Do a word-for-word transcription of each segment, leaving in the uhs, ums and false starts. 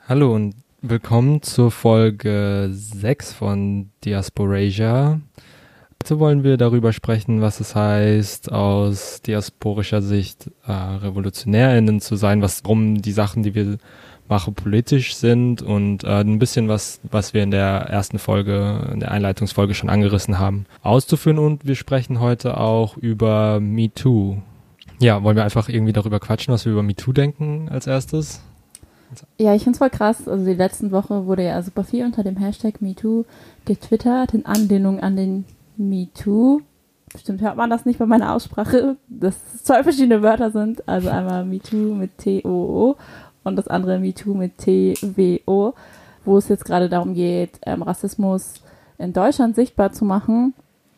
Hallo und willkommen zur Folge sechs von Diasporasia. Heute wollen wir darüber sprechen, was es heißt, aus diasporischer Sicht äh, RevolutionärInnen zu sein, was warum die Sachen, die wir machen, politisch sind und äh, ein bisschen was, was wir in der ersten Folge, in der Einleitungsfolge schon angerissen haben, auszuführen. Und wir sprechen heute auch über MeToo. Ja, wollen wir einfach irgendwie darüber quatschen, was wir über MeToo denken als erstes? Ja, ich finde es voll krass. Also die letzten Woche wurde ja super viel unter dem Hashtag MeToo getwittert, in Anlehnung an den MeToo. Bestimmt hört man das nicht bei meiner Aussprache, dass es zwei verschiedene Wörter sind. Also einmal MeToo mit T O O und das andere MeToo mit T W O, wo es jetzt gerade darum geht, ähm, Rassismus in Deutschland sichtbar zu machen.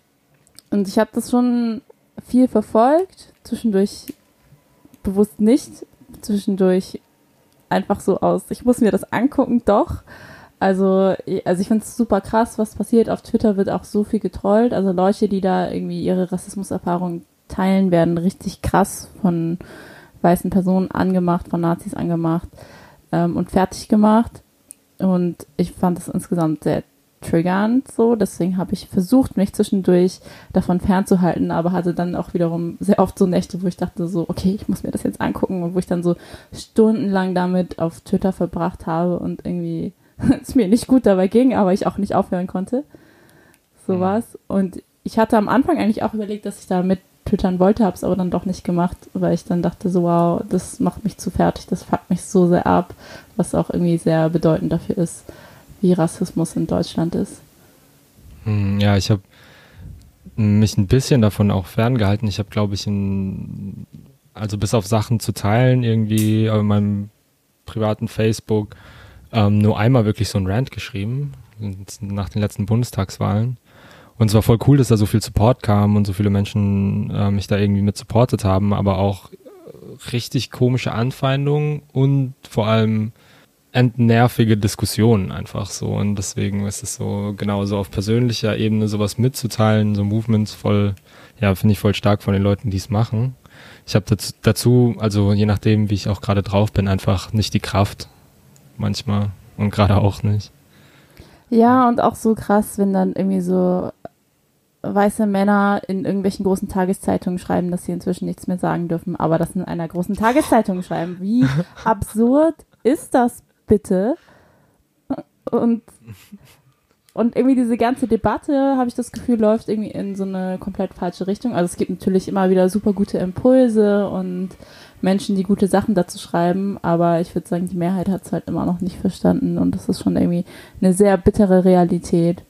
Und ich habe das schon viel verfolgt, zwischendurch bewusst nicht, zwischendurch einfach so aus, ich muss mir das angucken, doch. Also, also ich finde es super krass, was passiert. Auf Twitter wird auch so viel getrollt. Also Leute, die da irgendwie ihre Rassismuserfahrungen teilen, werden richtig krass von weißen Personen angemacht, von Nazis angemacht ähm, und fertig gemacht. Und ich fand das insgesamt sehr triggernd so. Deswegen habe ich versucht, mich zwischendurch davon fernzuhalten, aber hatte dann auch wiederum sehr oft so Nächte, wo ich dachte so, okay, ich muss mir das jetzt angucken und wo ich dann so stundenlang damit auf Twitter verbracht habe und irgendwie es mir nicht gut dabei ging, aber ich auch nicht aufhören konnte. Sowas. Und ich hatte am Anfang eigentlich auch überlegt, dass ich da mit twittern wollte, habe es aber dann doch nicht gemacht, weil ich dann dachte so, wow, das macht mich zu fertig, das fuckt mich so sehr ab, was auch irgendwie sehr bedeutend dafür ist, wie Rassismus in Deutschland ist. Ja, ich habe mich ein bisschen davon auch ferngehalten. Ich habe, glaube ich, in, also bis auf Sachen zu teilen, irgendwie auf meinem privaten Facebook, ähm, nur einmal wirklich so ein Rant geschrieben, nach den letzten Bundestagswahlen. Und es war voll cool, dass da so viel Support kam und so viele Menschen äh, mich da irgendwie mit supportet haben, aber auch richtig komische Anfeindungen und vor allem entnervige Diskussionen einfach so. Und deswegen ist es so, genau so auf persönlicher Ebene sowas mitzuteilen, so Movements voll, ja, finde ich voll stark von den Leuten, die es machen. Ich habe dazu, dazu, also je nachdem, wie ich auch gerade drauf bin, einfach nicht die Kraft manchmal und gerade auch nicht. Ja, und auch so krass, wenn dann irgendwie so weiße Männer in irgendwelchen großen Tageszeitungen schreiben, dass sie inzwischen nichts mehr sagen dürfen, aber das in einer großen Tageszeitung schreiben. Wie absurd ist das bitte? Und, und irgendwie diese ganze Debatte, habe ich das Gefühl, läuft irgendwie in so eine komplett falsche Richtung. Also es gibt natürlich immer wieder super gute Impulse und Menschen, die gute Sachen dazu schreiben, aber ich würde sagen, die Mehrheit hat es halt immer noch nicht verstanden und das ist schon irgendwie eine sehr bittere Realität.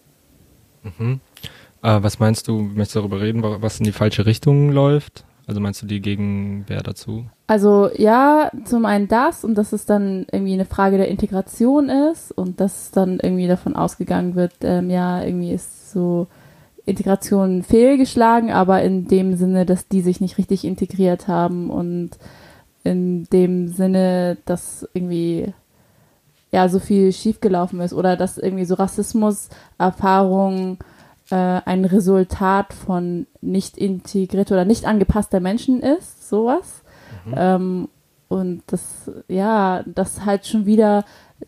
Mhm. Äh, was meinst du, möchtest du darüber reden, was in die falsche Richtung läuft? Also meinst du die Gegenwehr dazu? Also ja, zum einen das und dass es dann irgendwie eine Frage der Integration ist und dass dann irgendwie davon ausgegangen wird, ähm, ja, irgendwie ist so Integration fehlgeschlagen, aber in dem Sinne, dass die sich nicht richtig integriert haben und in dem Sinne, dass irgendwie ja so viel schiefgelaufen ist oder dass irgendwie so Rassismuserfahrungen äh, ein Resultat von nicht integrierter oder nicht angepasster Menschen ist, sowas. Mhm. Ähm, und das, ja, das halt schon wieder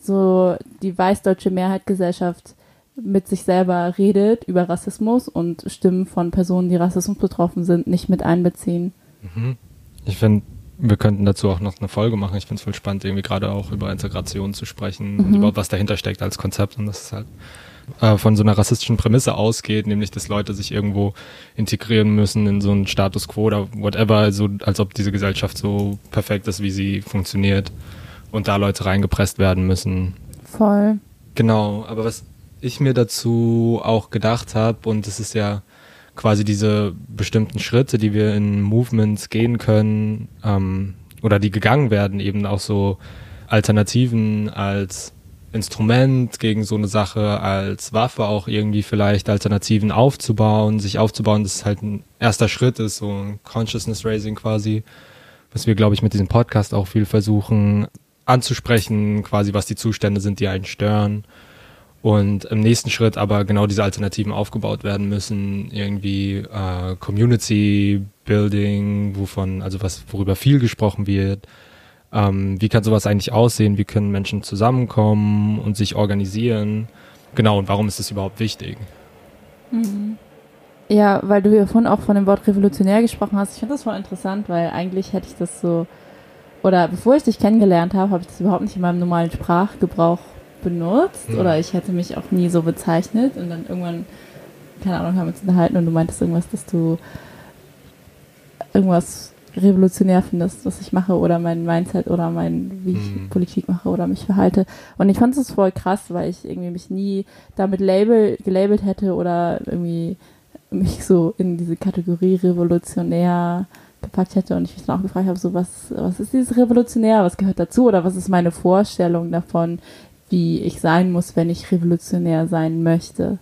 so die weißdeutsche Mehrheitsgesellschaft mit sich selber redet über Rassismus und Stimmen von Personen, die Rassismus betroffen sind, nicht mit einbeziehen. Mhm. Ich finde, wir könnten dazu auch noch eine Folge machen. Ich finde es voll spannend, irgendwie gerade auch über Integration zu sprechen mhm. und überhaupt, was dahinter steckt als Konzept und das ist halt äh, von so einer rassistischen Prämisse ausgeht, nämlich, dass Leute sich irgendwo integrieren müssen in so einen Status quo oder whatever, so als ob diese Gesellschaft so perfekt ist, wie sie funktioniert und da Leute reingepresst werden müssen. Voll. Genau, aber was ich mir dazu auch gedacht habe, und es ist ja quasi diese bestimmten Schritte, die wir in Movements gehen können, ähm, oder die gegangen werden, eben auch so Alternativen als Instrument gegen so eine Sache, als Waffe auch irgendwie vielleicht Alternativen aufzubauen, sich aufzubauen, dass es halt ein erster Schritt ist, so ein Consciousness Raising quasi, was wir, glaube ich, mit diesem Podcast auch viel versuchen anzusprechen, quasi was die Zustände sind, die einen stören. Und im nächsten Schritt aber genau diese Alternativen aufgebaut werden müssen, irgendwie äh, Community Building, wovon, also was, worüber viel gesprochen wird, Ähm, wie kann sowas eigentlich aussehen? Wie können Menschen zusammenkommen und sich organisieren? Genau, und warum ist das überhaupt wichtig? Mhm. Ja, weil du ja vorhin auch von dem Wort revolutionär gesprochen hast. Ich finde das voll interessant, weil eigentlich hätte ich das so, oder bevor ich dich kennengelernt habe, habe ich das überhaupt nicht in meinem normalen Sprachgebrauch benutzt mhm. oder ich hätte mich auch nie so bezeichnet und dann irgendwann, keine Ahnung, haben wir uns unterhalten und du meintest irgendwas, dass du irgendwas revolutionär findest, was ich mache oder mein Mindset oder mein, wie ich mhm. Politik mache oder mich verhalte. Und ich fand es voll krass, weil ich irgendwie mich nie damit label, gelabelt hätte oder irgendwie mich so in diese Kategorie revolutionär gepackt hätte und ich mich dann auch gefragt habe, so was, was ist dieses Revolutionär, was gehört dazu oder was ist meine Vorstellung davon, wie ich sein muss, wenn ich revolutionär sein möchte.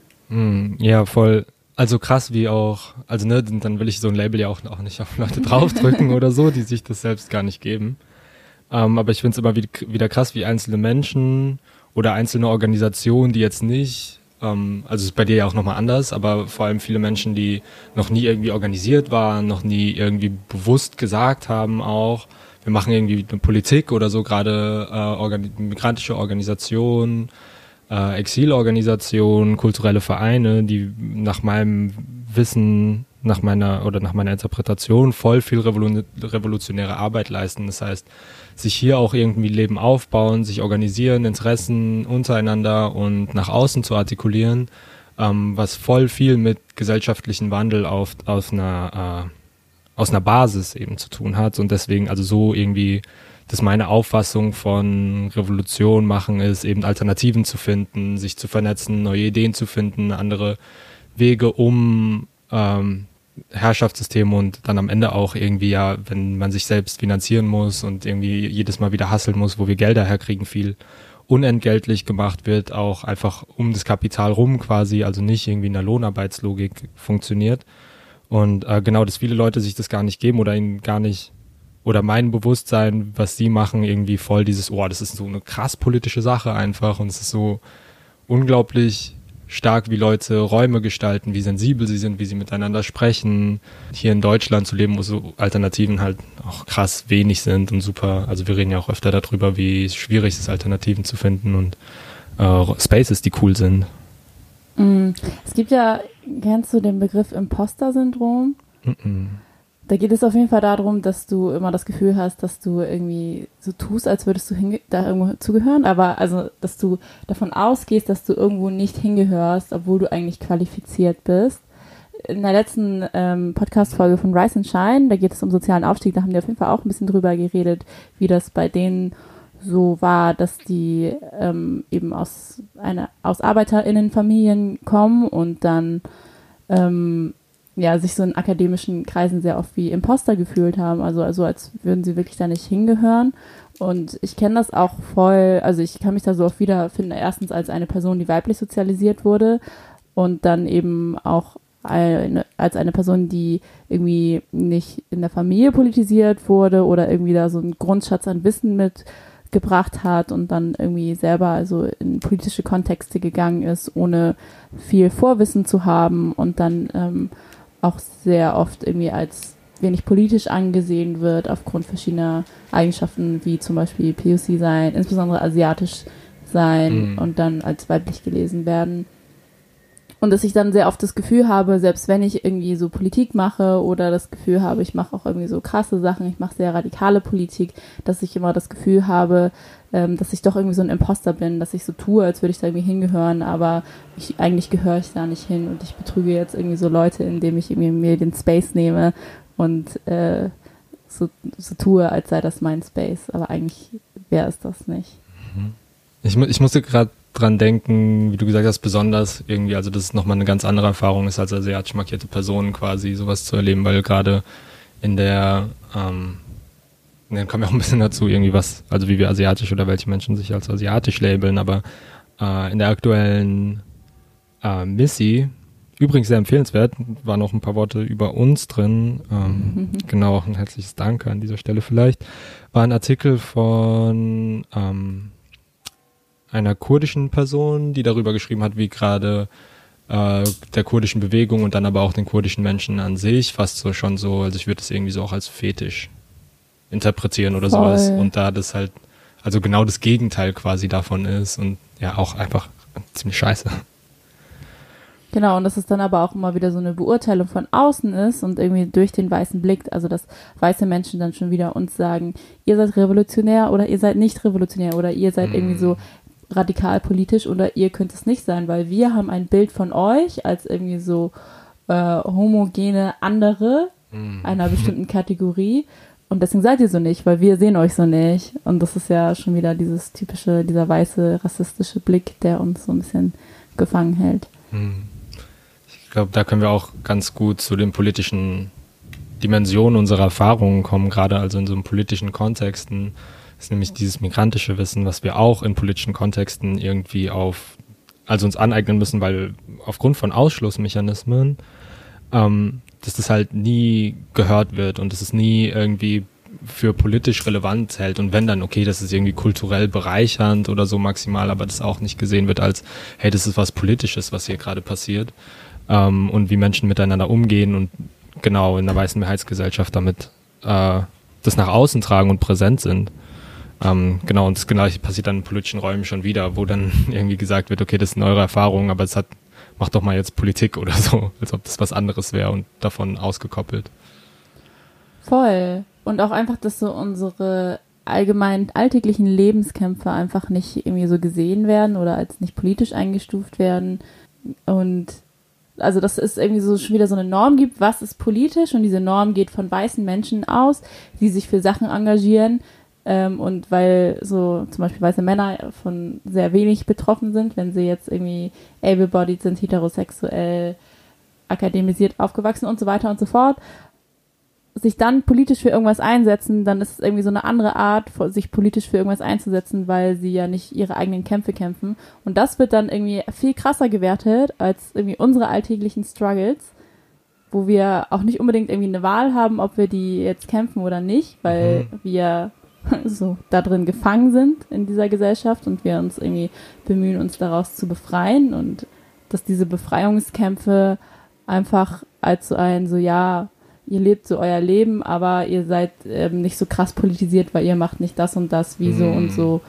Ja, voll. Also krass, wie auch, also ne, dann will ich so ein Label ja auch, auch nicht auf Leute draufdrücken oder so, die sich das selbst gar nicht geben. Ähm, aber ich finde es immer wieder, wieder krass, wie einzelne Menschen oder einzelne Organisationen, die jetzt nicht, ähm, also ist bei dir ja auch nochmal anders, aber vor allem viele Menschen, die noch nie irgendwie organisiert waren, noch nie irgendwie bewusst gesagt haben auch, wir machen irgendwie eine Politik oder so, gerade äh, organi- migrantische Organisationen, äh, Exilorganisationen, kulturelle Vereine, die nach meinem Wissen, nach meiner oder nach meiner Interpretation voll viel revolu- revolutionäre Arbeit leisten. Das heißt, sich hier auch irgendwie Leben aufbauen, sich organisieren, Interessen untereinander und nach außen zu artikulieren, ähm, was voll viel mit gesellschaftlichen Wandel auf, auf einer, äh, aus einer Basis eben zu tun hat und deswegen also so irgendwie dass meine Auffassung von Revolution machen ist, eben Alternativen zu finden, sich zu vernetzen, neue Ideen zu finden, andere Wege um ähm, Herrschaftssysteme und dann am Ende auch irgendwie ja, wenn man sich selbst finanzieren muss und irgendwie jedes Mal wieder hasseln muss, wo wir Gelder herkriegen, viel unentgeltlich gemacht wird, auch einfach um das Kapital rum quasi, also nicht irgendwie in der Lohnarbeitslogik funktioniert. Und äh, genau, dass viele Leute sich das gar nicht geben oder ihnen gar nicht oder mein Bewusstsein, was sie machen, irgendwie voll dieses, oh, das ist so eine krass politische Sache einfach und es ist so unglaublich stark, wie Leute Räume gestalten, wie sensibel sie sind, wie sie miteinander sprechen. Hier in Deutschland zu leben, wo so Alternativen halt auch krass wenig sind und super, also wir reden ja auch öfter darüber, wie schwierig es ist, Alternativen zu finden und äh, Spaces, die cool sind. Mm, es gibt ja, kennst du den Begriff Imposter-Syndrom? Mm-mm. Da geht es auf jeden Fall darum, dass du immer das Gefühl hast, dass du irgendwie so tust, als würdest du hinge- da irgendwo zugehören, aber also, dass du davon ausgehst, dass du irgendwo nicht hingehörst, obwohl du eigentlich qualifiziert bist. In der letzten ähm, Podcast-Folge von Rise and Shine, da geht es um sozialen Aufstieg, da haben die auf jeden Fall auch ein bisschen drüber geredet, wie das bei denen so war, dass die ähm, eben aus einer aus ArbeiterInnenfamilien kommen und dann ähm, ja, sich so in akademischen Kreisen sehr oft wie Imposter gefühlt haben, also, also als würden sie wirklich da nicht hingehören. Und ich kenne das auch voll, also ich kann mich da so oft wiederfinden, erstens als eine Person, die weiblich sozialisiert wurde und dann eben auch eine, als eine Person, die irgendwie nicht in der Familie politisiert wurde oder irgendwie da so einen Grundschatz an Wissen mitgebracht hat und dann irgendwie selber also in politische Kontexte gegangen ist, ohne viel Vorwissen zu haben und dann ähm, auch sehr oft irgendwie als wenig politisch angesehen wird aufgrund verschiedener Eigenschaften, wie zum Beispiel P O C sein, insbesondere asiatisch sein mhm. und dann als weiblich gelesen werden. Und dass ich dann sehr oft das Gefühl habe, selbst wenn ich irgendwie so Politik mache oder das Gefühl habe, ich mache auch irgendwie so krasse Sachen, ich mache sehr radikale Politik, dass ich immer das Gefühl habe, ähm, dass ich doch irgendwie so ein Imposter bin, dass ich so tue, als würde ich da irgendwie hingehören, aber ich, eigentlich gehöre ich da nicht hin und ich betrüge jetzt irgendwie so Leute, indem ich irgendwie mir den Space nehme und äh, so, so tue, als sei das mein Space, aber eigentlich wäre es das nicht. Ich, ich musste gerade dran denken, wie du gesagt hast, besonders irgendwie, also dass es nochmal eine ganz andere Erfahrung ist, als asiatisch markierte Personen quasi sowas zu erleben, weil gerade in der, ähm, dann kommen wir auch ein bisschen dazu, irgendwie was, also wie wir asiatisch oder welche Menschen sich als asiatisch labeln, aber äh, in der aktuellen äh, Missy, übrigens sehr empfehlenswert, waren noch ein paar Worte über uns drin, ähm, mhm. genau, ein herzliches Danke an dieser Stelle vielleicht, war ein Artikel von ähm, einer kurdischen Person, die darüber geschrieben hat, wie gerade äh, der kurdischen Bewegung und dann aber auch den kurdischen Menschen an sich fast so schon so, also ich würde es irgendwie so auch als Fetisch interpretieren oder Voll. sowas. Und da das halt, also genau das Gegenteil quasi davon ist und ja auch einfach ziemlich scheiße. Genau, und dass es dann aber auch immer wieder so eine Beurteilung von außen ist und irgendwie durch den weißen Blick, also dass weiße Menschen dann schon wieder uns sagen, ihr seid revolutionär oder ihr seid nicht revolutionär oder ihr seid mm. irgendwie so radikal politisch oder ihr könnt es nicht sein, weil wir haben ein Bild von euch als irgendwie so äh, homogene andere mm. einer bestimmten Kategorie und deswegen seid ihr so nicht, weil wir sehen euch so nicht. Und das ist ja schon wieder dieses typische, dieser weiße rassistische Blick, der uns so ein bisschen gefangen hält. Mm. Ich glaube, da können wir auch ganz gut zu den politischen Dimensionen unserer Erfahrungen kommen, gerade also in so einem politischen Kontexten. Das ist nämlich dieses migrantische Wissen, was wir auch in politischen Kontexten irgendwie auf, also uns aneignen müssen, weil aufgrund von Ausschlussmechanismen, ähm, dass das halt nie gehört wird und dass es nie irgendwie für politisch relevant hält. Und wenn dann, okay, das ist irgendwie kulturell bereichernd oder so maximal, aber das auch nicht gesehen wird als, hey, das ist was Politisches, was hier gerade passiert. Um, und wie Menschen miteinander umgehen und genau in der weißen Mehrheitsgesellschaft damit äh, das nach außen tragen und präsent sind. Um, genau, und das Gleiche passiert dann in politischen Räumen schon wieder, wo dann irgendwie gesagt wird, okay, das sind eure Erfahrungen, aber es hat, macht doch mal jetzt Politik oder so, als ob das was anderes wäre und davon ausgekoppelt. Voll. Und auch einfach, dass so unsere allgemein alltäglichen Lebenskämpfe einfach nicht irgendwie so gesehen werden oder als nicht politisch eingestuft werden und also dass es irgendwie so schon wieder so eine Norm gibt, was ist politisch und diese Norm geht von weißen Menschen aus, die sich für Sachen engagieren ähm, und weil so zum Beispiel weiße Männer von sehr wenig betroffen sind, wenn sie jetzt irgendwie able-bodied sind, heterosexuell, akademisiert aufgewachsen und so weiter und so fort, sich dann politisch für irgendwas einsetzen, dann ist es irgendwie so eine andere Art, sich politisch für irgendwas einzusetzen, weil sie ja nicht ihre eigenen Kämpfe kämpfen. Und das wird dann irgendwie viel krasser gewertet als irgendwie unsere alltäglichen Struggles, wo wir auch nicht unbedingt irgendwie eine Wahl haben, ob wir die jetzt kämpfen oder nicht, weil mhm. wir so da drin gefangen sind in dieser Gesellschaft und wir uns irgendwie bemühen, uns daraus zu befreien und dass diese Befreiungskämpfe einfach als so ein, so ja, ihr lebt so euer Leben, aber ihr seid ähm, nicht so krass politisiert, weil ihr macht nicht das und das, wie so mm. und so.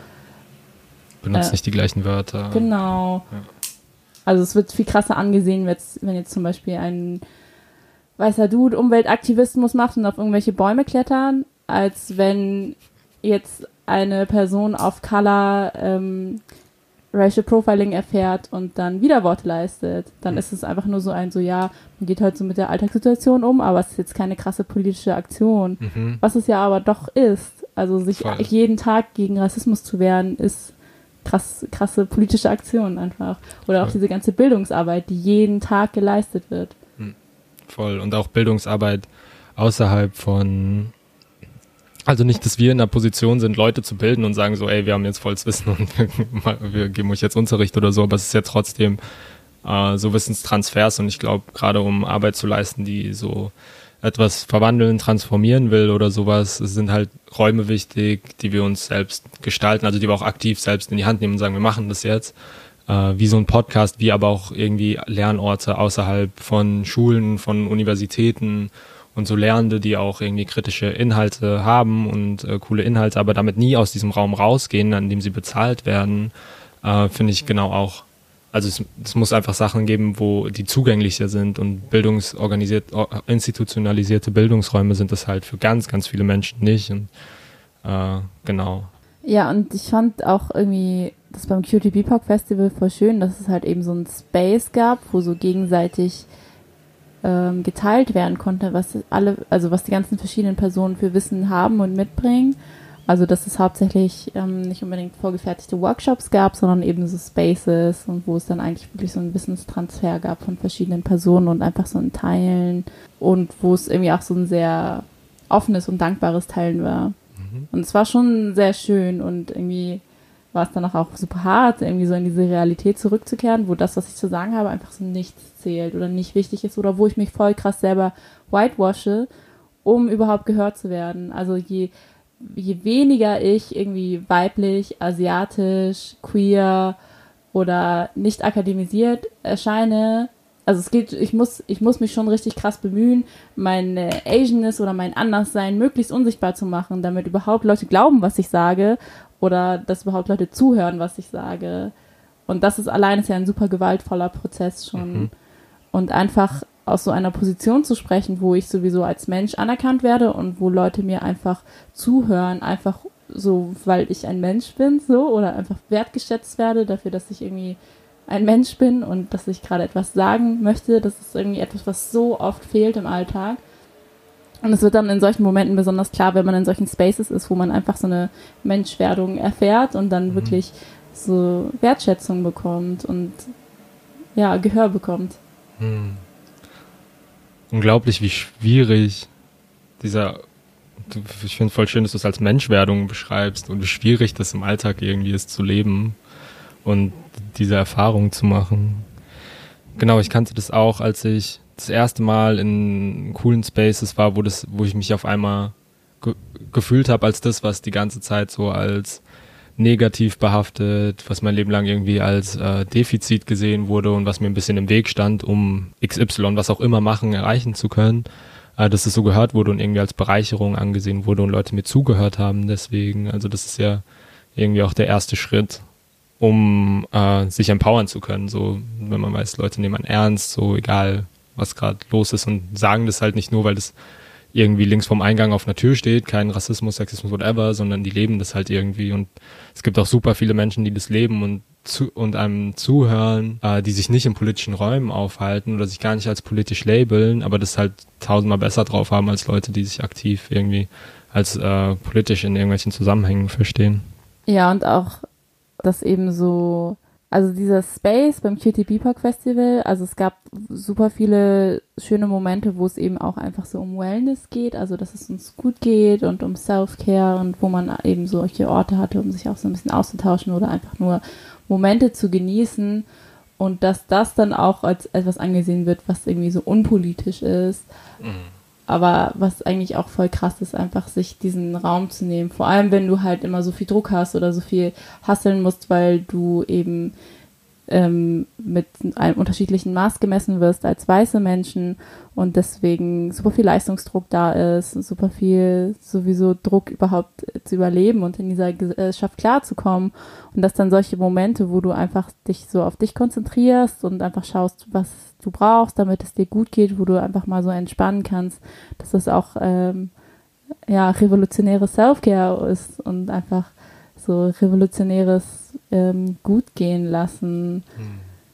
Benutzt äh, nicht die gleichen Wörter. Genau. Ja. Also es wird viel krasser angesehen, wenn jetzt zum Beispiel ein weißer Dude Umweltaktivismus macht und auf irgendwelche Bäume klettern, als wenn jetzt eine Person of Color ähm, Racial Profiling erfährt und dann Widerworte leistet, dann ist es einfach nur so ein, so ja, man geht halt so mit der Alltagssituation um, aber es ist jetzt keine krasse politische Aktion. Mhm. Was es ja aber doch ist, also sich Voll. jeden Tag gegen Rassismus zu wehren, ist krass, krasse politische Aktion einfach. Oder Voll. auch diese ganze Bildungsarbeit, die jeden Tag geleistet wird. Voll. Und auch Bildungsarbeit außerhalb von Also nicht, dass wir in der Position sind, Leute zu bilden und sagen so, ey, wir haben jetzt volles Wissen und wir, wir geben euch jetzt Unterricht oder so, aber es ist ja trotzdem äh, so Wissenstransfers und ich glaube, gerade um Arbeit zu leisten, die so etwas verwandeln, transformieren will oder sowas, sind halt Räume wichtig, die wir uns selbst gestalten, also die wir auch aktiv selbst in die Hand nehmen und sagen, wir machen das jetzt. Äh, wie so ein Podcast, wie aber auch irgendwie Lernorte außerhalb von Schulen, von Universitäten, und so Lernende, die auch irgendwie kritische Inhalte haben und äh, coole Inhalte, aber damit nie aus diesem Raum rausgehen, an dem sie bezahlt werden, äh, finde ich genau auch. Also es, es muss einfach Sachen geben, wo die zugänglicher sind und bildungsorganisiert, institutionalisierte Bildungsräume sind das halt für ganz, ganz viele Menschen nicht. Und äh, genau. Ja, und ich fand auch irgendwie das beim Cutie B P O C Festival voll schön, dass es halt eben so ein Space gab, wo so gegenseitig Ähm, geteilt werden konnte, was alle, also was die ganzen verschiedenen Personen für Wissen haben und mitbringen. Also dass es hauptsächlich ähm, nicht unbedingt vorgefertigte Workshops gab, sondern eben so Spaces und wo es dann eigentlich wirklich so einen Wissenstransfer gab von verschiedenen Personen und einfach so ein Teilen und wo es irgendwie auch so ein sehr offenes und dankbares Teilen war. Mhm. Und es war schon sehr schön und irgendwie war es dann auch super hart, irgendwie so in diese Realität zurückzukehren, wo das, was ich zu sagen habe, einfach so nichts zählt oder nicht wichtig ist oder wo ich mich voll krass selber whitewashe, um überhaupt gehört zu werden. Also je, je weniger ich irgendwie weiblich, asiatisch, queer oder nicht akademisiert erscheine, also es geht, ich muss, ich muss mich schon richtig krass bemühen, meine Asianness oder mein Anderssein möglichst unsichtbar zu machen, damit überhaupt Leute glauben, was ich sage oder dass überhaupt Leute zuhören, was ich sage. Und das ist allein ist ja ein super gewaltvoller Prozess schon. Mhm. Und einfach aus so einer Position zu sprechen, wo ich sowieso als Mensch anerkannt werde und wo Leute mir einfach zuhören, einfach so, weil ich ein Mensch bin, so, oder einfach wertgeschätzt werde dafür, dass ich irgendwie ein Mensch bin und dass ich gerade etwas sagen möchte. Das ist irgendwie etwas, was so oft fehlt im Alltag. Und es wird dann in solchen Momenten besonders klar, wenn man in solchen Spaces ist, wo man einfach so eine Menschwerdung erfährt und dann mhm. wirklich so Wertschätzung bekommt und ja, Gehör bekommt. Mhm. Unglaublich, wie schwierig dieser, ich finde voll schön, dass du es als Menschwerdung beschreibst und wie schwierig das im Alltag irgendwie ist zu leben und diese Erfahrung zu machen. Genau, ich kannte das auch, als ich das erste Mal in coolen Spaces war, wo das, wo ich mich auf einmal ge- gefühlt habe als das, was die ganze Zeit so als negativ behaftet, was mein Leben lang irgendwie als äh, Defizit gesehen wurde und was mir ein bisschen im Weg stand, um X Y, was auch immer machen, erreichen zu können, äh, dass es so gehört wurde und irgendwie als Bereicherung angesehen wurde und Leute mir zugehört haben deswegen. Also das ist ja irgendwie auch der erste Schritt, um äh, sich empowern zu können, so wenn man weiß, Leute nehmen einen ernst, so egal was gerade los ist und sagen das halt nicht nur, weil das irgendwie links vom Eingang auf einer Tür steht, kein Rassismus, Sexismus, whatever, sondern die leben das halt irgendwie und es gibt auch super viele Menschen, die das leben und zu, und einem zuhören, äh, die sich nicht in politischen Räumen aufhalten oder sich gar nicht als politisch labeln, aber das halt tausendmal besser drauf haben als Leute, die sich aktiv irgendwie als äh, politisch in irgendwelchen Zusammenhängen verstehen. Ja, und auch das eben so, also dieser Space beim Cutie B P O C Festival, also es gab super viele schöne Momente, wo es eben auch einfach so um Wellness geht, also dass es uns gut geht und um Self-Care und wo man eben solche Orte hatte, um sich auch so ein bisschen auszutauschen oder einfach nur Momente zu genießen und dass das dann auch als etwas angesehen wird, was irgendwie so unpolitisch ist. Mhm. Aber was eigentlich auch voll krass ist, einfach sich diesen Raum zu nehmen. Vor allem, wenn du halt immer so viel Druck hast oder so viel hustlen musst, weil du eben ähm, mit einem unterschiedlichen Maß gemessen wirst als weiße Menschen und deswegen super viel Leistungsdruck da ist, super viel sowieso Druck überhaupt zu überleben und in dieser Gesellschaft klarzukommen. Und dass dann solche Momente, wo du einfach dich so auf dich konzentrierst und einfach schaust, was du brauchst, damit es dir gut geht, wo du einfach mal so entspannen kannst, dass das auch ähm, ja, revolutionäres Self-Care ist und einfach so revolutionäres ähm, Gutgehen lassen. Hm.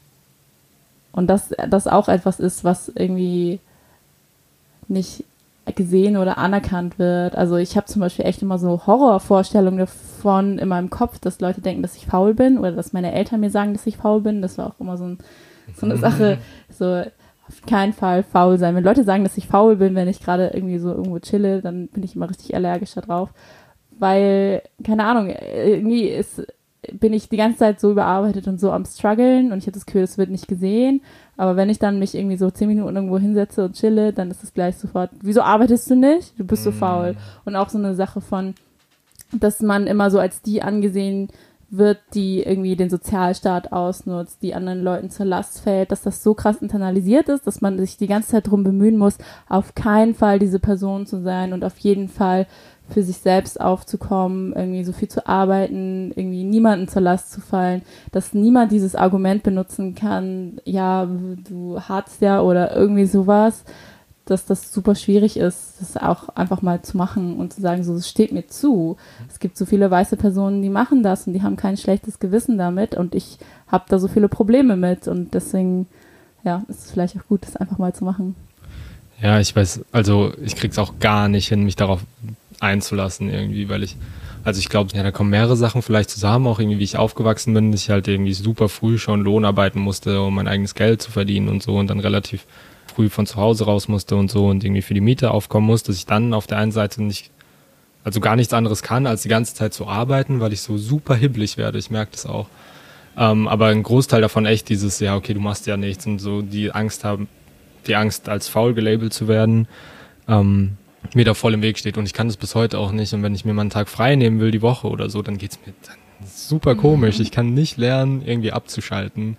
Und dass das auch etwas ist, was irgendwie nicht gesehen oder anerkannt wird. Also ich habe zum Beispiel echt immer so Horrorvorstellungen davon in meinem Kopf, dass Leute denken, dass ich faul bin oder dass meine Eltern mir sagen, dass ich faul bin. Das war auch immer so, ein, so eine Sache, so auf keinen Fall faul sein. Wenn Leute sagen, dass ich faul bin, wenn ich gerade irgendwie so irgendwo chille, dann bin ich immer richtig allergisch da drauf. Weil, keine Ahnung, irgendwie ist, bin ich die ganze Zeit so überarbeitet und so am struggeln und ich habe das Gefühl, es wird nicht gesehen. Aber wenn ich dann mich irgendwie so zehn Minuten irgendwo hinsetze und chille, dann ist es gleich sofort, wieso arbeitest du nicht? Du bist so faul. Und auch so eine Sache von, dass man immer so als die angesehen wird, die irgendwie den Sozialstaat ausnutzt, die anderen Leuten zur Last fällt, dass das so krass internalisiert ist, dass man sich die ganze Zeit darum bemühen muss, auf keinen Fall diese Person zu sein und auf jeden Fall für sich selbst aufzukommen, irgendwie so viel zu arbeiten, irgendwie niemanden zur Last zu fallen, dass niemand dieses Argument benutzen kann, ja, du hartst ja oder irgendwie sowas, dass das super schwierig ist, das auch einfach mal zu machen und zu sagen, so, es steht mir zu. Es gibt so viele weiße Personen, die machen das und die haben kein schlechtes Gewissen damit und ich habe da so viele Probleme mit und deswegen, ja, ist es vielleicht auch gut, das einfach mal zu machen. Ja, ich weiß, also ich krieg's auch gar nicht hin, mich darauf einzulassen irgendwie, weil ich, also ich glaube, ja, da kommen mehrere Sachen vielleicht zusammen, auch irgendwie, wie ich aufgewachsen bin, dass ich halt irgendwie super früh schon Lohn arbeiten musste, um mein eigenes Geld zu verdienen und so und dann relativ früh von zu Hause raus musste und so und irgendwie für die Miete aufkommen musste, dass ich dann auf der einen Seite nicht, also gar nichts anderes kann, als die ganze Zeit zu arbeiten, weil ich so super hibbelig werde, ich merke das auch. Ähm, aber ein Großteil davon echt dieses, ja, okay, du machst ja nichts und so die Angst haben, die Angst als faul gelabelt zu werden, ähm, mir da voll im Weg steht und ich kann das bis heute auch nicht und wenn ich mir mal einen Tag frei nehmen will, die Woche oder so, dann geht's mir dann super komisch. Ich kann nicht lernen, irgendwie abzuschalten,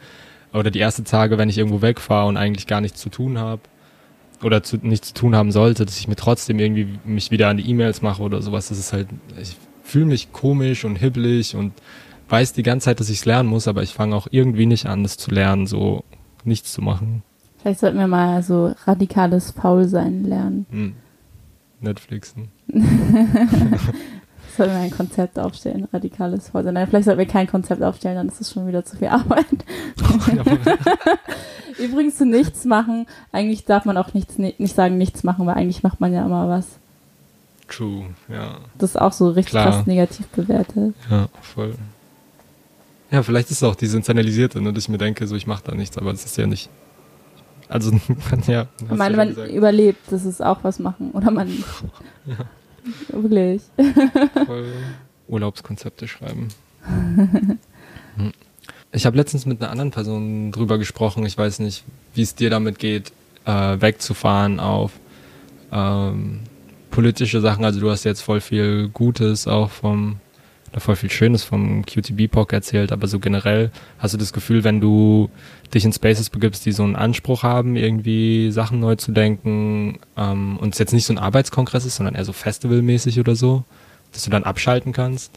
oder die ersten Tage, wenn ich irgendwo wegfahre und eigentlich gar nichts zu tun habe oder zu, nichts zu tun haben sollte, dass ich mir trotzdem irgendwie mich wieder an die E-Mails mache oder sowas. Das ist halt, ich fühle mich komisch und hibbelig und weiß die ganze Zeit, dass ich es lernen muss, aber ich fange auch irgendwie nicht an, das zu lernen, so nichts zu machen. Vielleicht sollten wir mal so radikales Faulsein lernen. Hm. Netflixen. Sollten wir ein Konzept aufstellen, radikales Faulsein. Nein, vielleicht sollten wir kein Konzept aufstellen, dann ist es schon wieder zu viel Arbeit. Übrigens zu nichts machen, eigentlich darf man auch nichts, nicht sagen nichts machen, weil eigentlich macht man ja immer was. True, ja. Das ist auch so richtig Klar. krass negativ bewertet. Ja, voll. Ja, vielleicht ist es auch diese internalisierte, ne, dass ich mir denke, so ich mache da nichts, aber das ist ja nicht. Also, ja. Ich meine, man gesagt. überlebt, das ist auch was machen. Oder man. Ja. Wirklich. Voll Urlaubskonzepte schreiben. Ich habe letztens mit einer anderen Person drüber gesprochen, ich weiß nicht, wie es dir damit geht, äh, wegzufahren auf ähm, politische Sachen. Also du hast jetzt voll viel Gutes auch vom, oder voll viel Schönes vom Q T B P O C erzählt, aber so generell hast du das Gefühl, wenn du dich in Spaces begibst, die so einen Anspruch haben, irgendwie Sachen neu zu denken, ähm, und es jetzt nicht so ein Arbeitskongress ist, sondern eher so festivalmäßig oder so, dass du dann abschalten kannst?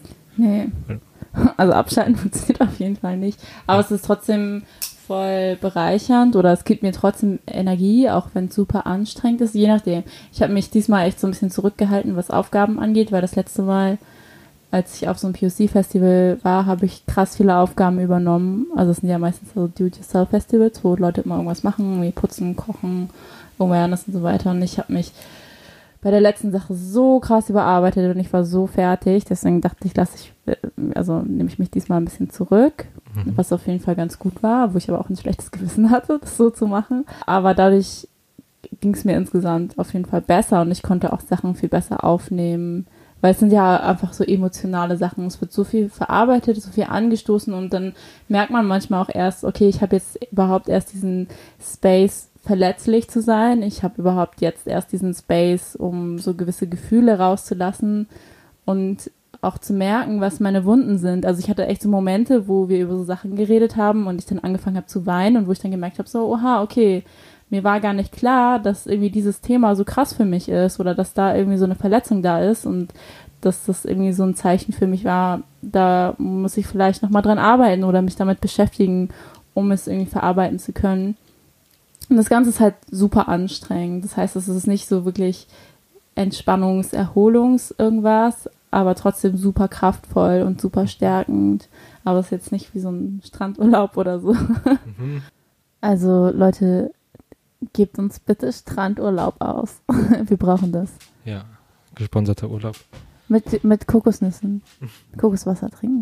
Nee. Also abschalten funktioniert auf jeden Fall nicht. Aber ja. Es ist trotzdem voll bereichernd oder es gibt mir trotzdem Energie, auch wenn es super anstrengend ist, je nachdem. Ich habe mich diesmal echt so ein bisschen zurückgehalten, was Aufgaben angeht, weil das letzte Mal, als ich auf so einem P O C-Festival war, habe ich krass viele Aufgaben übernommen. Also es sind ja meistens so Do-it-yourself-Festivals, wo Leute immer irgendwas machen, wie putzen, kochen, Awareness und so weiter. Und ich habe mich bei der letzten Sache so krass überarbeitet und ich war so fertig. Deswegen dachte ich, lasse ich, also nehme ich mich diesmal ein bisschen zurück, mhm. was auf jeden Fall ganz gut war, wo ich aber auch ein schlechtes Gewissen hatte, das so zu machen. Aber dadurch ging es mir insgesamt auf jeden Fall besser und ich konnte auch Sachen viel besser aufnehmen. Weil es sind ja einfach so emotionale Sachen. Es wird so viel verarbeitet, so viel angestoßen und dann merkt man manchmal auch erst, okay, ich habe jetzt überhaupt erst diesen Space, verletzlich zu sein. Ich habe überhaupt jetzt erst diesen Space, um so gewisse Gefühle rauszulassen und auch zu merken, was meine Wunden sind. Also ich hatte echt so Momente, wo wir über so Sachen geredet haben und ich dann angefangen habe zu weinen und wo ich dann gemerkt habe, so, oha, okay, mir war gar nicht klar, dass irgendwie dieses Thema so krass für mich ist oder dass da irgendwie so eine Verletzung da ist und dass das irgendwie so ein Zeichen für mich war, da muss ich vielleicht nochmal dran arbeiten oder mich damit beschäftigen, um es irgendwie verarbeiten zu können. Und das Ganze ist halt super anstrengend. Das heißt, es ist nicht so wirklich Entspannungs-, Erholungs-, irgendwas, aber trotzdem super kraftvoll und super stärkend. Aber es ist jetzt nicht wie so ein Strandurlaub oder so. Mhm. Also Leute, gebt uns bitte Strandurlaub aus. Wir brauchen das. Ja, gesponserter Urlaub. Mit, mit Kokosnüssen. Kokoswasser trinken.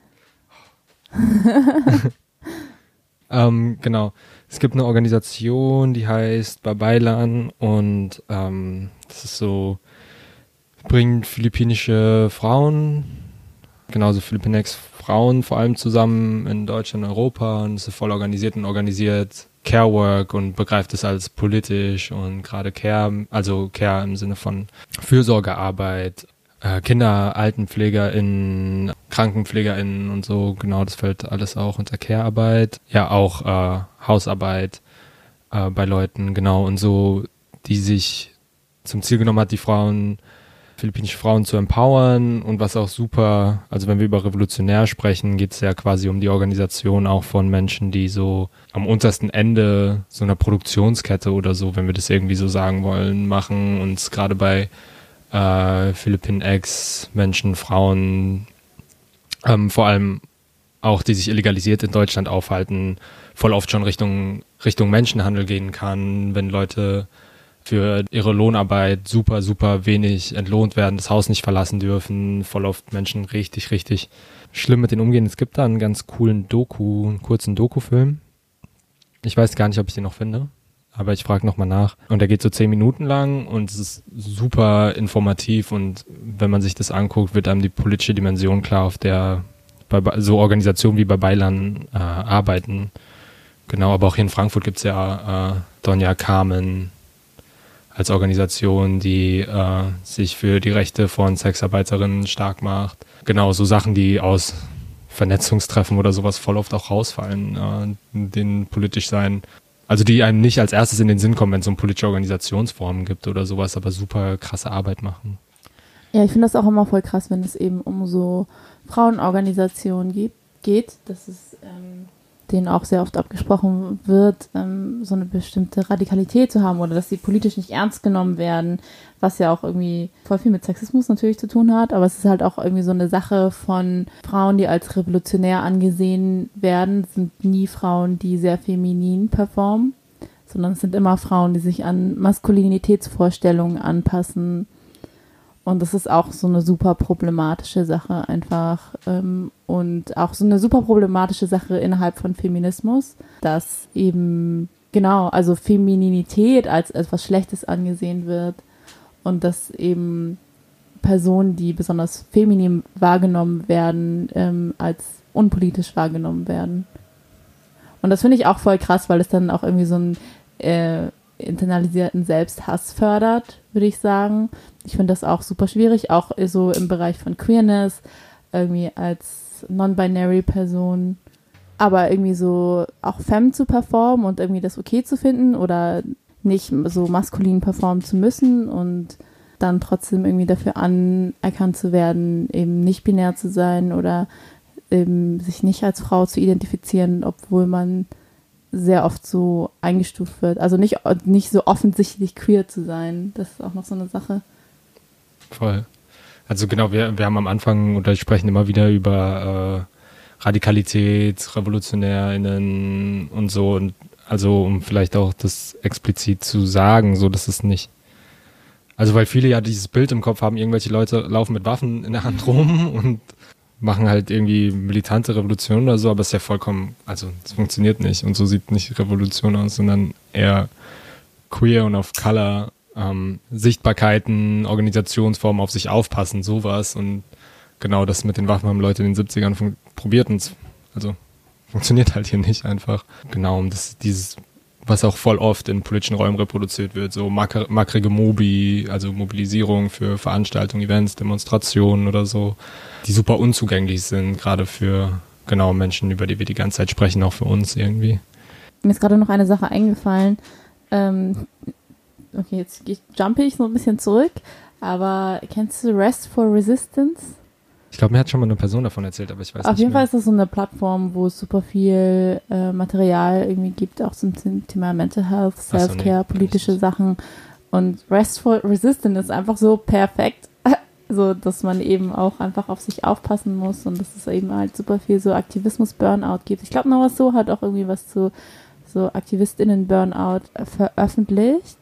ähm, genau. Es gibt eine Organisation, die heißt Babaylan und ähm, das ist so, bringt philippinische Frauen, genauso Philippinex Frauen vor allem zusammen in Deutschland und Europa und es ist voll organisiert und organisiert Care Work und begreift es als politisch und gerade Care, also Care im Sinne von Fürsorgearbeit, äh, Kinder, AltenpflegerInnen, KrankenpflegerInnen und so, genau, das fällt alles auch unter Care-Arbeit. Ja, auch äh, Hausarbeit äh, bei Leuten, genau, und so, die sich zum Ziel genommen hat, die Frauen, philippinische Frauen zu empowern und was auch super, also wenn wir über revolutionär sprechen, geht es ja quasi um die Organisation auch von Menschen, die so am untersten Ende so einer Produktionskette oder so, wenn wir das irgendwie so sagen wollen, machen und es gerade bei äh, Philippinen-Ex, Menschen, Frauen, ähm, vor allem auch, die sich illegalisiert in Deutschland aufhalten, voll oft schon Richtung, Richtung Menschenhandel gehen kann, wenn Leute für ihre Lohnarbeit super, super wenig entlohnt werden, das Haus nicht verlassen dürfen, voll oft Menschen richtig, richtig schlimm mit denen umgehen. Es gibt da einen ganz coolen Doku, einen kurzen Dokufilm. Ich weiß gar nicht, ob ich den noch finde, aber ich frage nochmal nach. Und der geht so zehn Minuten lang und es ist super informativ und wenn man sich das anguckt, wird einem die politische Dimension klar, auf der bei so Organisationen wie Babaylan äh, arbeiten. Genau, aber auch hier in Frankfurt gibt es ja äh, Doña Carmen als Organisation, die äh, sich für die Rechte von Sexarbeiterinnen stark macht. Genau, so Sachen, die aus Vernetzungstreffen oder sowas voll oft auch rausfallen, äh, denen politisch sein, also die einem nicht als erstes in den Sinn kommen, wenn es um politische Organisationsformen gibt oder sowas, aber super krasse Arbeit machen. Ja, ich finde das auch immer voll krass, wenn es eben um so Frauenorganisationen geht, geht dass es ähm, denen auch sehr oft abgesprochen wird, ähm, so eine bestimmte Radikalität zu haben oder dass sie politisch nicht ernst genommen werden, was ja auch irgendwie voll viel mit Sexismus natürlich zu tun hat, aber es ist halt auch irgendwie so eine Sache von Frauen, die als revolutionär angesehen werden, sind nie Frauen, die sehr feminin performen, sondern es sind immer Frauen, die sich an Maskulinitätsvorstellungen anpassen. Und das ist auch so eine super problematische Sache einfach ähm, und auch so eine super problematische Sache innerhalb von Feminismus, dass eben, genau, also Femininität als etwas Schlechtes angesehen wird und dass eben Personen, die besonders feminin wahrgenommen werden, ähm, als unpolitisch wahrgenommen werden. Und das finde ich auch voll krass, weil es dann auch irgendwie so einen äh, internalisierten Selbsthass fördert, würde ich sagen. Ich finde das auch super schwierig, auch so im Bereich von Queerness, irgendwie als non-binary Person, aber irgendwie so auch femme zu performen und irgendwie das okay zu finden oder nicht so maskulin performen zu müssen und dann trotzdem irgendwie dafür anerkannt zu werden, eben nicht binär zu sein oder eben sich nicht als Frau zu identifizieren, obwohl man sehr oft so eingestuft wird. Also nicht, nicht so offensichtlich queer zu sein. Das ist auch noch so eine Sache. Voll. Also genau, wir, wir haben am Anfang oder sprechen immer wieder über äh, Radikalität, RevolutionärInnen und so. Und also um vielleicht auch das explizit zu sagen, so dass es nicht. Also weil viele ja dieses Bild im Kopf haben, irgendwelche Leute laufen mit Waffen in der Hand rum und machen halt irgendwie militante Revolution oder so, aber es ist ja vollkommen, also es funktioniert nicht und so sieht nicht Revolution aus, sondern eher queer und auf Color, ähm, Sichtbarkeiten, Organisationsformen, auf sich aufpassen, sowas und genau das mit den Waffen haben Leute in den siebzigern fun- probiert und es, also funktioniert halt hier nicht einfach. Genau, und das dieses, was auch voll oft in politischen Räumen reproduziert wird, so makr- makrige Mobi, also Mobilisierung für Veranstaltungen, Events, Demonstrationen oder so, die super unzugänglich sind, gerade für genau Menschen, über die wir die ganze Zeit sprechen, auch für uns irgendwie. Mir ist gerade noch eine Sache eingefallen. Ähm, okay, jetzt jumpe ich so ein bisschen zurück, aber kennst du Rest for Resistance? Ich glaube, mir hat schon mal eine Person davon erzählt, aber ich weiß Auf nicht jeden mehr. Fall ist das so eine Plattform, wo es super viel äh, Material irgendwie gibt, auch zum Thema Mental Health, Self-Care, Ach so, nee, politische Sachen. Und Rest for Resistance ist einfach so perfekt, so dass man eben auch einfach auf sich aufpassen muss und dass es eben halt super viel so Aktivismus-Burnout gibt. Ich glaube, Noah So hat auch irgendwie was zu so AktivistInnen-Burnout veröffentlicht,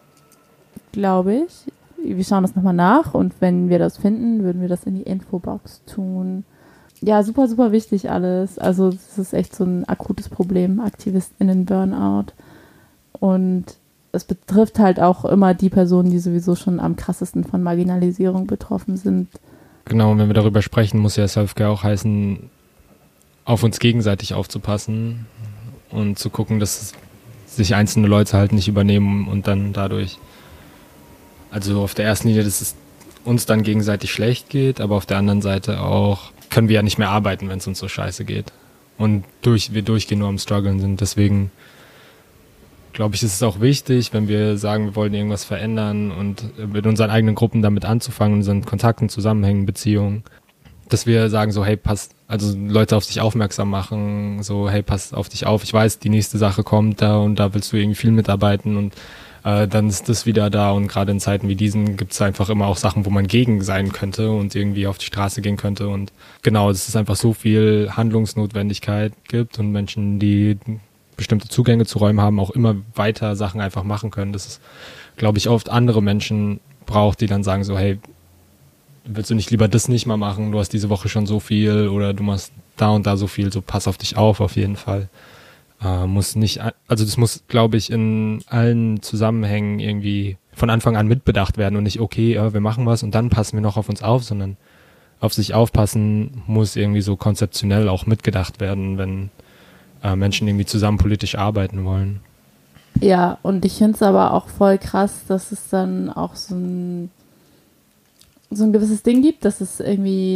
glaube ich. Wir schauen das nochmal nach und wenn wir das finden, würden wir das in die Infobox tun. Ja, super, super wichtig alles. Also es ist echt so ein akutes Problem, AktivistInnen-Burnout. Und es betrifft halt auch immer die Personen, die sowieso schon am krassesten von Marginalisierung betroffen sind. Genau, und wenn wir darüber sprechen, muss ja Selfcare auch heißen, auf uns gegenseitig aufzupassen und zu gucken, dass sich einzelne Leute halt nicht übernehmen und dann dadurch, also auf der ersten Linie, dass es uns dann gegenseitig schlecht geht, aber auf der anderen Seite auch können wir ja nicht mehr arbeiten, wenn es uns so scheiße geht. Und durch, wir durchgehend nur am Struggeln sind. Deswegen glaube ich, ist es auch wichtig, wenn wir sagen, wir wollen irgendwas verändern und mit unseren eigenen Gruppen damit anzufangen, unseren Kontakten, Zusammenhängen, Beziehungen, dass wir sagen so, hey, pass, also Leute auf dich aufmerksam machen, so, hey, pass auf dich auf, ich weiß, die nächste Sache kommt da und da willst du irgendwie viel mitarbeiten und äh, dann ist das wieder da und gerade in Zeiten wie diesen gibt es einfach immer auch Sachen, wo man gegen sein könnte und irgendwie auf die Straße gehen könnte und genau, dass es einfach so viel Handlungsnotwendigkeit gibt und Menschen, die bestimmte Zugänge zu Räumen haben, auch immer weiter Sachen einfach machen können. Das ist, glaube ich, oft andere Menschen braucht, die dann sagen so, hey, willst du nicht lieber das nicht mal machen? Du hast diese Woche schon so viel oder du machst da und da so viel, so pass auf dich auf, auf jeden Fall. Äh, muss nicht, also das muss, glaube ich, in allen Zusammenhängen irgendwie von Anfang an mitbedacht werden und nicht, okay, ja, wir machen was und dann passen wir noch auf uns auf, sondern auf sich aufpassen muss irgendwie so konzeptionell auch mitgedacht werden, wenn Menschen irgendwie zusammen politisch arbeiten wollen. Ja, und ich finde es aber auch voll krass, dass es dann auch so ein, so ein gewisses Ding gibt, dass es irgendwie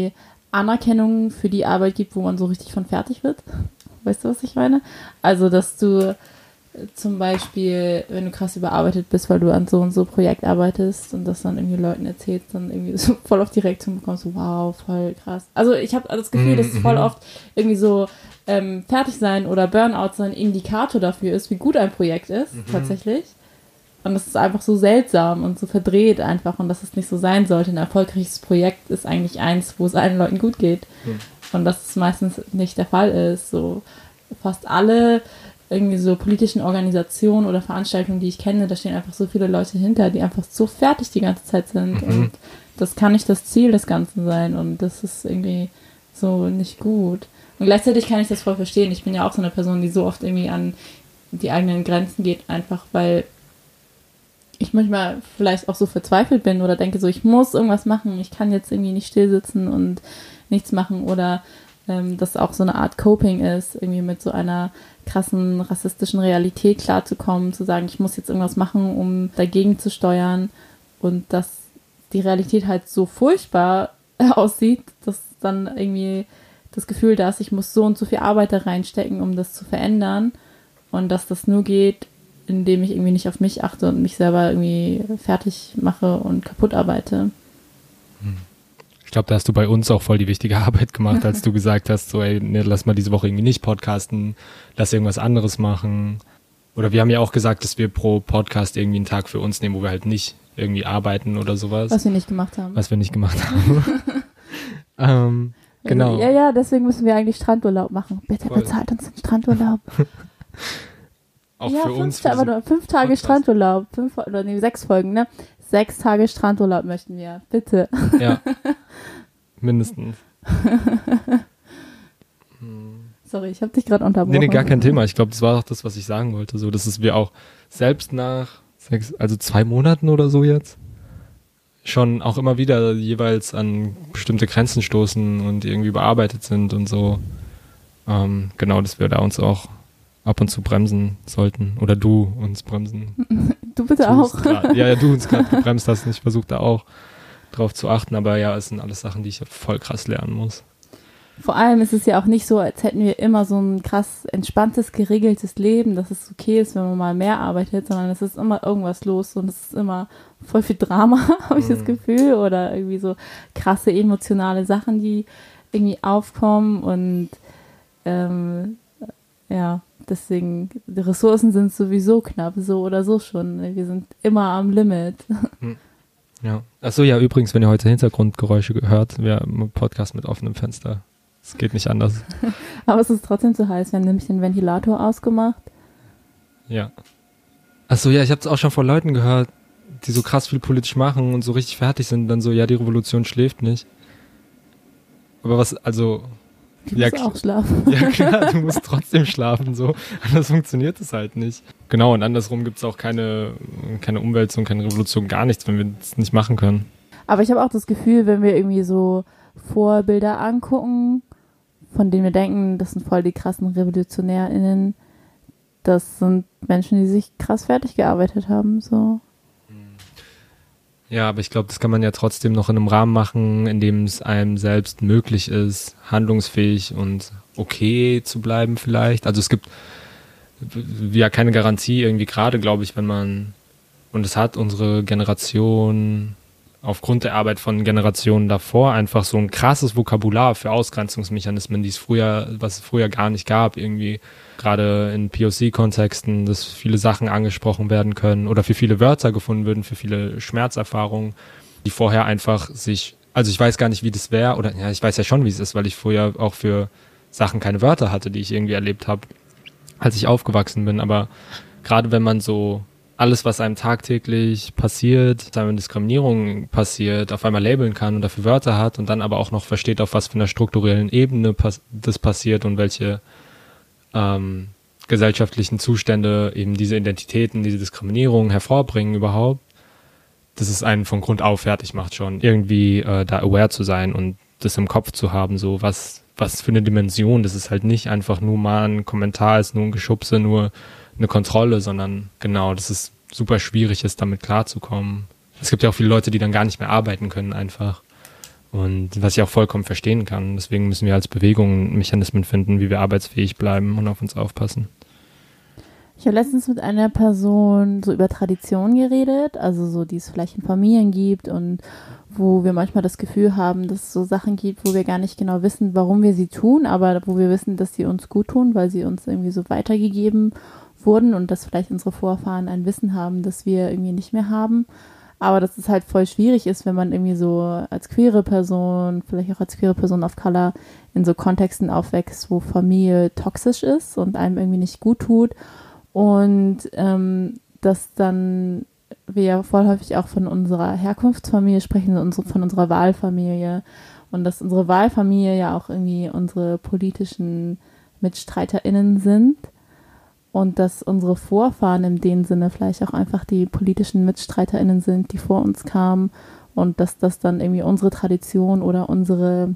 Anerkennung für die Arbeit gibt, wo man so richtig von fertig wird. Weißt du, was ich meine? Also, dass du zum Beispiel, wenn du krass überarbeitet bist, weil du an so und so Projekt arbeitest und das dann irgendwie Leuten erzählst, dann irgendwie so voll auf die Reaktion bekommst, so wow, voll krass. Also ich habe das Gefühl, dass es voll oft irgendwie so ähm, fertig sein oder Burnout so ein Indikator dafür ist, wie gut ein Projekt ist, mhm. tatsächlich. Und das ist einfach so seltsam und so verdreht einfach und dass es nicht so sein sollte. Ein erfolgreiches Projekt ist eigentlich eins, wo es allen Leuten gut geht. Mhm. Und dass es meistens nicht der Fall ist. So fast alle irgendwie so politischen Organisationen oder Veranstaltungen, die ich kenne, da stehen einfach so viele Leute hinter, die einfach so fertig die ganze Zeit sind. Mhm. Und das kann nicht das Ziel des Ganzen sein. Und das ist irgendwie so nicht gut. Und gleichzeitig kann ich das voll verstehen. Ich bin ja auch so eine Person, die so oft irgendwie an die eigenen Grenzen geht, einfach weil ich manchmal vielleicht auch so verzweifelt bin oder denke so, ich muss irgendwas machen. Ich kann jetzt irgendwie nicht still sitzen und nichts machen oder ähm, dass auch so eine Art Coping ist, irgendwie mit so einer krassen rassistischen Realität klarzukommen, zu sagen, ich muss jetzt irgendwas machen, um dagegen zu steuern und dass die Realität halt so furchtbar aussieht, dass dann irgendwie das Gefühl da ist, ich muss so und so viel Arbeit da reinstecken, um das zu verändern und dass das nur geht, indem ich irgendwie nicht auf mich achte und mich selber irgendwie fertig mache und kaputt arbeite. Ich glaube, da hast du bei uns auch voll die wichtige Arbeit gemacht, als du gesagt hast, so ey, nee, lass mal diese Woche irgendwie nicht podcasten, lass irgendwas anderes machen. Oder wir haben ja auch gesagt, dass wir pro Podcast irgendwie einen Tag für uns nehmen, wo wir halt nicht irgendwie arbeiten oder sowas. Was wir nicht gemacht haben. Was wir nicht gemacht haben. ähm, genau. Ja, ja, deswegen müssen wir eigentlich Strandurlaub machen. Bitte voll. Bezahlt uns den Strandurlaub. Auch ja, für fünf, uns. Für aber nur fünf Tage Podcast. Strandurlaub. Fünf, oder nee, sechs Folgen, ne? Sechs Tage Strandurlaub möchten wir. Bitte. Ja. Mindestens. Sorry, ich habe dich gerade unterbrochen. Nee, nee, gar kein Thema. Ich glaube, das war auch das, was ich sagen wollte. So, dass es wir auch selbst nach sechs, also zwei Monaten oder so jetzt schon auch immer wieder jeweils an bestimmte Grenzen stoßen und irgendwie überarbeitet sind und so. Ähm, genau, dass wir da uns auch ab und zu bremsen sollten. Oder du uns bremsen. Du bitte auch. Grad, ja, ja, du uns gerade gebremst hast und ich versuche da auch drauf zu achten. Aber ja, es sind alles Sachen, die ich voll krass lernen muss. Vor allem ist es ja auch nicht so, als hätten wir immer so ein krass entspanntes, geregeltes Leben, dass es okay ist, wenn man mal mehr arbeitet, sondern es ist immer irgendwas los und es ist immer voll viel Drama, habe ich mm. das Gefühl. Oder irgendwie so krasse emotionale Sachen, die irgendwie aufkommen und ähm, ja, deswegen, die Ressourcen sind sowieso knapp, so oder so schon. Wir sind immer am Limit. Ja. Achso, ja, übrigens, wenn ihr heute Hintergrundgeräusche hört, wir haben einen Podcast mit offenem Fenster. Es geht nicht anders. Aber es ist trotzdem zu heiß. Wir haben nämlich den Ventilator ausgemacht. Ja. Achso, ja, ich habe es auch schon von Leuten gehört, die so krass viel politisch machen und so richtig fertig sind, dann so, ja, die Revolution schläft nicht. Aber was, also... Du ja, musst auch schlafen. Ja klar, du musst trotzdem schlafen, so. Anders funktioniert es halt nicht. Genau, und andersrum gibt es auch keine, keine Umwälzung, keine Revolution, gar nichts, wenn wir es nicht machen können. Aber ich habe auch das Gefühl, wenn wir irgendwie so Vorbilder angucken, von denen wir denken, das sind voll die krassen RevolutionärInnen, das sind Menschen, die sich krass fertig gearbeitet haben, so. Ja, aber ich glaube, das kann man ja trotzdem noch in einem Rahmen machen, in dem es einem selbst möglich ist, handlungsfähig und okay zu bleiben vielleicht. Also es gibt ja keine Garantie irgendwie gerade, glaube ich, wenn man, und es hat unsere Generation aufgrund der Arbeit von Generationen davor einfach so ein krasses Vokabular für Ausgrenzungsmechanismen, die es früher, was es früher gar nicht gab, irgendwie gerade in P O C-Kontexten, dass viele Sachen angesprochen werden können oder für viele Wörter gefunden würden, für viele Schmerzerfahrungen, die vorher einfach sich, also ich weiß gar nicht, wie das wäre, oder ja, ich weiß ja schon, wie es ist, weil ich früher auch für Sachen keine Wörter hatte, die ich irgendwie erlebt habe, als ich aufgewachsen bin, aber gerade wenn man so alles, was einem tagtäglich passiert, wenn Diskriminierung passiert, auf einmal labeln kann und dafür Wörter hat und dann aber auch noch versteht, auf was für einer strukturellen Ebene pas- das passiert und welche ähm, gesellschaftlichen Zustände eben diese Identitäten, diese Diskriminierung hervorbringen überhaupt, dass es einen von Grund auf fertig macht schon, irgendwie äh, da aware zu sein und das im Kopf zu haben, so was, was für eine Dimension, das ist halt nicht einfach nur mal ein Kommentar, ist nur ein Geschubse, nur eine Kontrolle, sondern genau, dass es super schwierig ist, damit klarzukommen. Es gibt ja auch viele Leute, die dann gar nicht mehr arbeiten können einfach Und was ich auch vollkommen verstehen kann. Deswegen müssen wir als Bewegung Mechanismen finden, wie wir arbeitsfähig bleiben und auf uns aufpassen. Ich habe letztens mit einer Person so über Tradition geredet, also so, die es vielleicht in Familien gibt und wo wir manchmal das Gefühl haben, dass es so Sachen gibt, wo wir gar nicht genau wissen, warum wir sie tun, aber wo wir wissen, dass sie uns gut tun, weil sie uns irgendwie so weitergegeben wurden und dass vielleicht unsere Vorfahren ein Wissen haben, das wir irgendwie nicht mehr haben. Aber dass es halt voll schwierig ist, wenn man irgendwie so als queere Person, vielleicht auch als queere Person of Color in so Kontexten aufwächst, wo Familie toxisch ist und einem irgendwie nicht gut tut. Und ähm, dass dann wir ja voll häufig auch von unserer Herkunftsfamilie sprechen, unsere, von unserer Wahlfamilie. Und dass unsere Wahlfamilie ja auch irgendwie unsere politischen MitstreiterInnen sind. Und dass unsere Vorfahren in dem Sinne vielleicht auch einfach die politischen MitstreiterInnen sind, die vor uns kamen. Und dass das dann irgendwie unsere Tradition oder unsere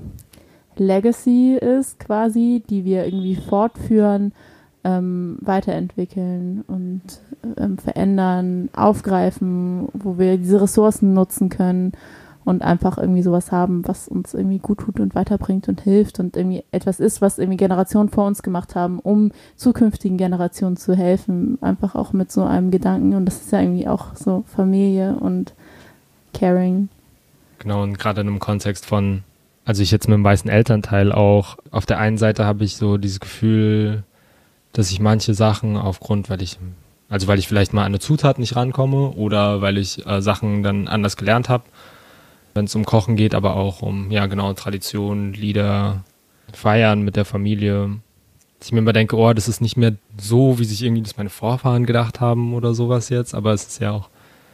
Legacy ist quasi, die wir irgendwie fortführen, ähm, weiterentwickeln und ähm, verändern, aufgreifen, wo wir diese Ressourcen nutzen können und einfach irgendwie sowas haben, was uns irgendwie gut tut und weiterbringt und hilft und irgendwie etwas ist, was irgendwie Generationen vor uns gemacht haben, um zukünftigen Generationen zu helfen, einfach auch mit so einem Gedanken. Und das ist ja irgendwie auch so Familie und Caring. Genau, und gerade in einem Kontext von, also ich jetzt mit dem weißen Elternteil auch, auf der einen Seite habe ich so dieses Gefühl, dass ich manche Sachen aufgrund, weil ich, also weil ich vielleicht mal an eine Zutat nicht rankomme oder weil ich äh, Sachen dann anders gelernt habe, wenn es um Kochen geht, aber auch um, ja genau, Tradition, Lieder, Feiern mit der Familie. Dass ich mir immer denke, oh, das ist nicht mehr so, wie sich irgendwie das meine Vorfahren gedacht haben oder sowas jetzt, aber es ist ja auch,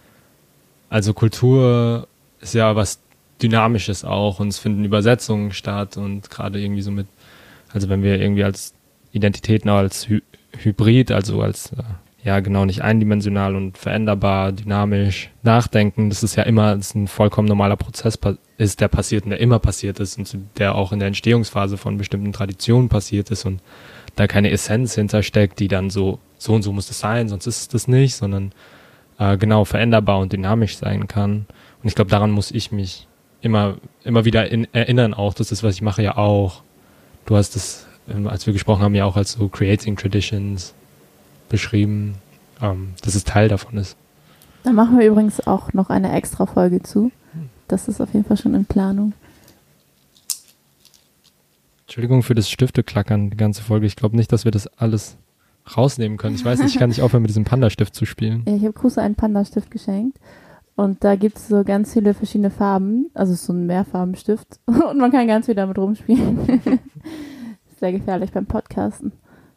also Kultur ist ja was Dynamisches auch und es finden Übersetzungen statt und gerade irgendwie so mit, also wenn wir irgendwie als Identitäten auch als Hy- Hybrid, also als, äh, ja genau, nicht eindimensional und veränderbar, dynamisch nachdenken, das ist ja immer, das ist ein vollkommen normaler Prozess pa- ist, der passiert und der immer passiert ist und der auch in der Entstehungsphase von bestimmten Traditionen passiert ist und da keine Essenz hintersteckt, die dann so, so und so muss es sein, sonst ist es das nicht, sondern äh, genau veränderbar und dynamisch sein kann. Und ich glaube, daran muss ich mich immer, immer wieder in, erinnern auch, das ist, was ich mache ja auch. Du hast es, als wir gesprochen haben, ja auch als so Creating Traditions beschrieben, ähm, dass es Teil davon ist. Da machen wir übrigens auch noch eine extra Folge zu. Das ist auf jeden Fall schon in Planung. Entschuldigung für das Stifteklackern, die ganze Folge. Ich glaube nicht, dass wir das alles rausnehmen können. Ich weiß nicht, ich kann nicht aufhören, mit diesem Panda-Stift zu spielen. Ja, ich habe Kruse einen Panda-Stift geschenkt. Und da gibt es so ganz viele verschiedene Farben. Also so ein Mehrfarbenstift. Und man kann ganz viel damit rumspielen. Sehr gefährlich beim Podcasten.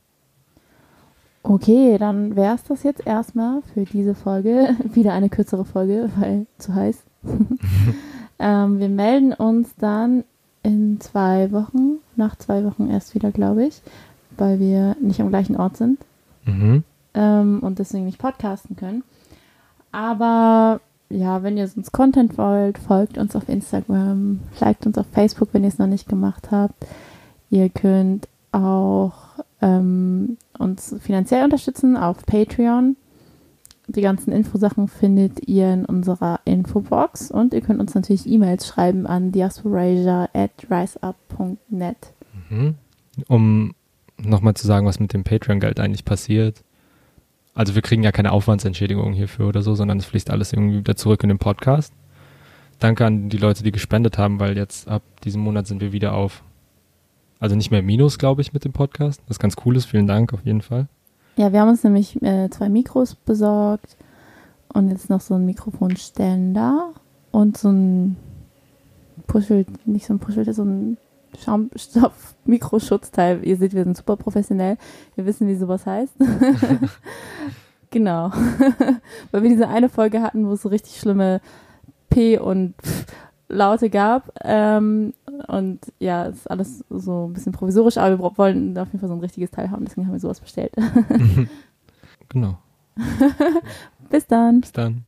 Okay, dann wäre es das jetzt erstmal für diese Folge. Wieder eine kürzere Folge, weil zu heiß. ähm, wir melden uns dann in zwei Wochen, nach zwei Wochen erst wieder, glaube ich, weil wir nicht am gleichen Ort sind Mhm. ähm, und deswegen nicht podcasten können. Aber ja, wenn ihr sonst Content wollt, folgt uns auf Instagram, liked uns auf Facebook, wenn ihr es noch nicht gemacht habt. Ihr könnt auch ähm, uns finanziell unterstützen auf Patreon. Die ganzen Infosachen findet ihr in unserer Infobox und ihr könnt uns natürlich E-Mails schreiben an diasporasia at riseup punkt net. Mhm. Um nochmal zu sagen, was mit dem Patreon-Geld eigentlich passiert. Also wir kriegen ja keine Aufwandsentschädigung hierfür oder so, sondern es fließt alles irgendwie wieder zurück in den Podcast. Danke an die Leute, die gespendet haben, weil jetzt ab diesem Monat sind wir wieder auf, also nicht mehr Minus, glaube ich, mit dem Podcast. Das ganz cool ist. Vielen Dank auf jeden Fall. Ja, wir haben uns nämlich äh, zwei Mikros besorgt und jetzt noch so ein Mikrofonständer und so ein Puschel, nicht so ein Puschel, so ein Schaumstoff-Mikroschutzteil. Ihr seht, wir sind super professionell. Wir wissen, wie sowas heißt. Genau. Weil wir diese eine Folge hatten, wo es so richtig schlimme P und Pf Laute gab. Ähm, und ja, ist alles so ein bisschen provisorisch, aber wir wollen auf jeden Fall so ein richtiges Teil haben, deswegen haben wir sowas bestellt. Genau. Bis dann. Bis dann.